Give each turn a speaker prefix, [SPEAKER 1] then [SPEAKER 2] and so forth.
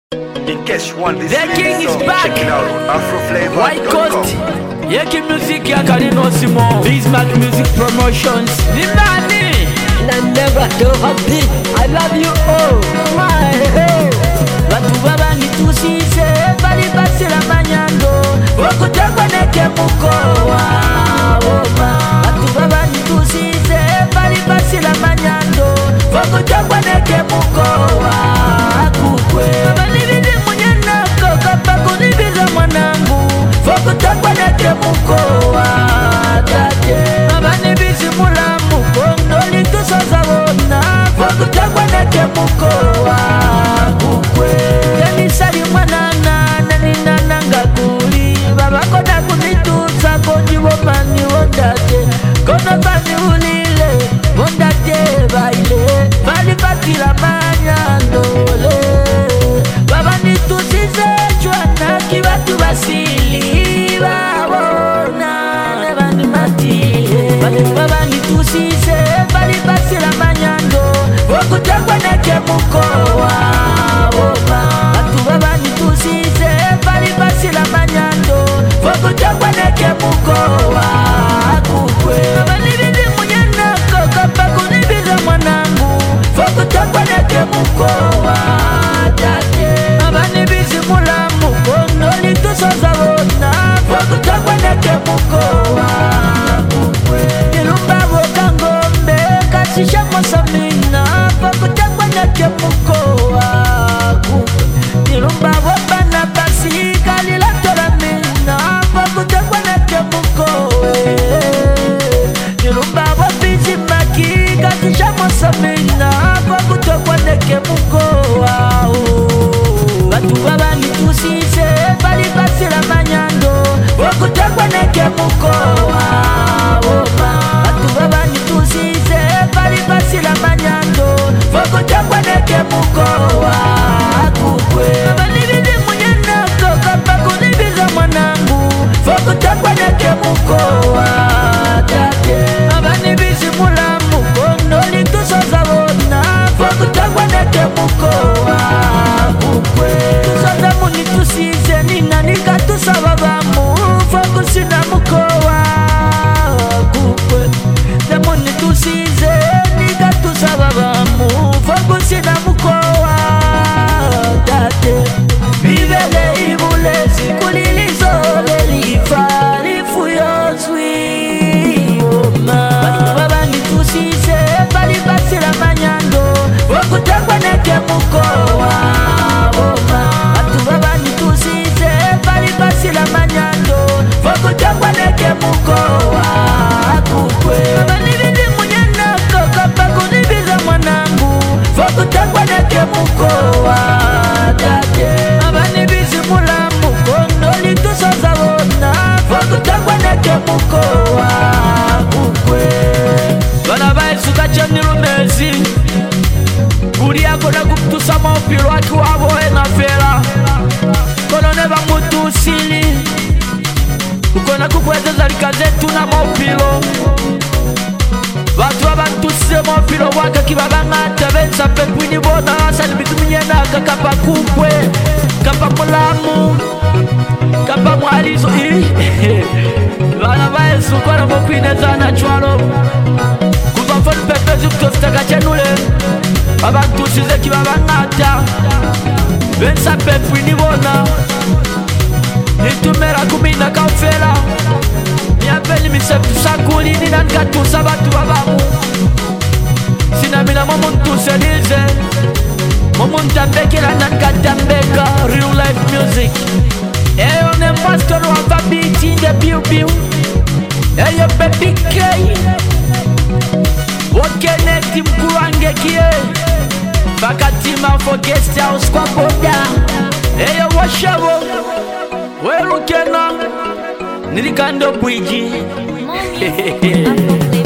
[SPEAKER 1] In case you want this
[SPEAKER 2] The king is back.
[SPEAKER 1] check it out on AfroFlavor.com.
[SPEAKER 2] White Coast, Yeki Music ya Karino Simon, Bismarck Music Promotions. Nimani,
[SPEAKER 3] and never do a beat. I love you all. My hey.
[SPEAKER 2] Batu baba nitusize, bali basi la manyando. Wakutakwa neke mukowa. Batu baba nitusize, bali basi la manyando. Wakutakwa neke mukowa. Kukwe. Baba nibidi munyana koko, paku nibiza mwanangu. Wakutakwa neke mukowa. Baba nibizi mulamu, kondoli tusoza wona. Wakutakwa neke mukowa. Kukwe. Kenisari mwanana, naninana ngakuli. Baba kona kunituza, konji womani wondate. Kona bani ulile, wondate baile. Bali bakila manyandole. Baba nitusize, chwana kibatu basili. Babona, nebani matile. Baba nitusize, bali basila manyando. Wakutakwa neke mukowa. Batu baba nitusize, bali basila manyando. Wakutakwa neke mukowa. Kukwe. Baba nibidi munyana koko, paku nibiza mwanangu. Wakutakwa neke mukowa. Baba nibizi mulamu, kondoli tusoza wona. Wakutakwa neke mukowa. Kukwe. Nilumba woka ngombe, kasisha mosamina. Wakutakwa neke mukowa. Kukwe. Nilumba wabana basi, kalila tola mina. Wakutakwa neke mukowe. Nilumba wabizi maki, kasisha mosamina. Wakutakwa neke mukowa. Batu baba nitusize, bali basila manyando. Wakutakwa neke mukowa. Batu baba nitusize, bali basila manyando. Wakutakwa neke mukowa. Kukwe. Baba nibidi munyana koko, paku nibiza mwanangu. Wakutakwa neke mukowa. Baba nibizi mulamu, kondoli tusoza wona. Wakutakwa neke mukowa. Kukwe. Tusoza muni tusize, nina nika tusaba bamu. Wakusina mukowa. Kukwe. Demoni tusize, nika tusaba bamu. Wakusina mukowa. Bibele ibulezi kulilizo lelifa lifu yozwi. Baba nitusize, bali basila manyando. Wakutakwa neke mukowa. Batu baba nitusize, bali basila manyando. Wakutakwa neke mukowa. Kukwe. Baba nibidi munyana koko, paku nibiza mwanangu. Wakutakwa neke mukowa. Baba nibizi mulamu, kondoli tusoza wona. Wakutakwa neke mukowa. Kukwe. Bana baisuka chani rumezi, kuri yako na kutusa maupiro waki wabo ena fera. Kono neba mutusili, ukona kukwezeza lika zetu na maupiro. Watu wabantuse maupiro waka kibaba ngata. Bensa pepwini bona wasani bituminyena kakapa kukwe. Kapa mulamu, kapa mwalizo. Bana baesu kona mokwine zana chwalo. Kufafonu pepezi kutostaka chenule. Abantusize kibaba ngata. Bensa pepwini bona. Nitumera kumina kaufela. Niambeli misepu sakuli, nina nkatusa batu babamu. Sinamina momuntu selize, momuntu ambekela na nkatambeka. Real life music. Eyo ne pastor wa beat in the biu. Eyo baby K. Wakeneti mkurange kie. Bakatima for guest house kwa boda. Eyo washawo, werukena. Nilikando bwiji.
[SPEAKER 3] Mommy,